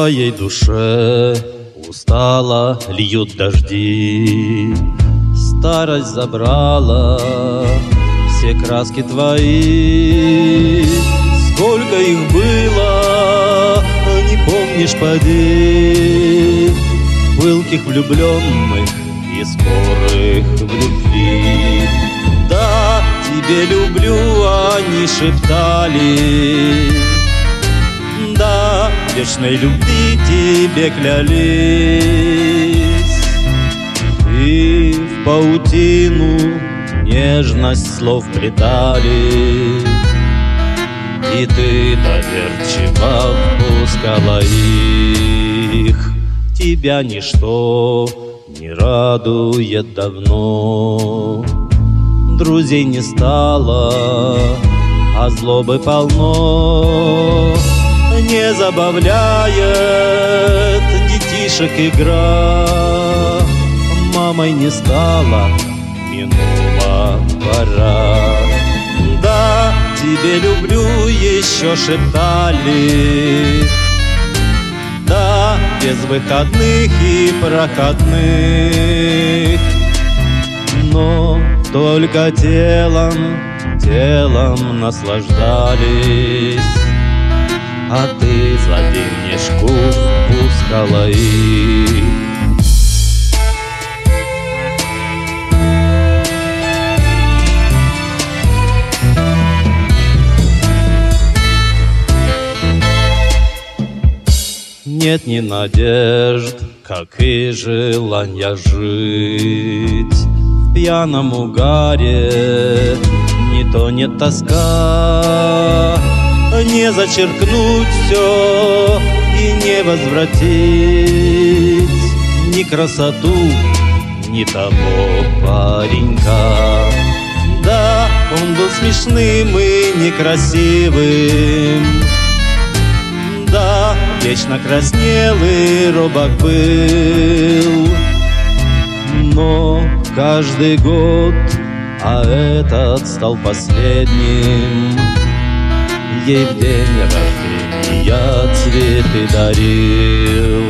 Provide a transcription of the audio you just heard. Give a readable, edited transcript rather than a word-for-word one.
твоей душе устала, льют дожди. Старость забрала все краски твои. Сколько их было, не помнишь, поди. Пылких влюбленных и скорых в любви. Да, тебе люблю, они шептали. Да, вечной любви тебе клялись. И в паутину нежность слов плетали, и ты доверчиво впускала их. Тебя ничто не радует давно. Друзей не стало, а злобы полно. Не забавляет детишек игра. Мамой не стала, минула пора. Да, тебе люблю, еще шептали. Да, без выходных и проходных. Но только телом наслаждались. А ты за денежку впускала их. Нет ни надежд, как и желания жить. В пьяном угаре не тонет тоска. Не зачеркнуть все и не возвратить ни красоту, ни того паренька. Да, он был смешным и некрасивым. Да, вечно краснел и робок был. Но каждый год, а этот стал последним, ей в день рождения цветы дарил.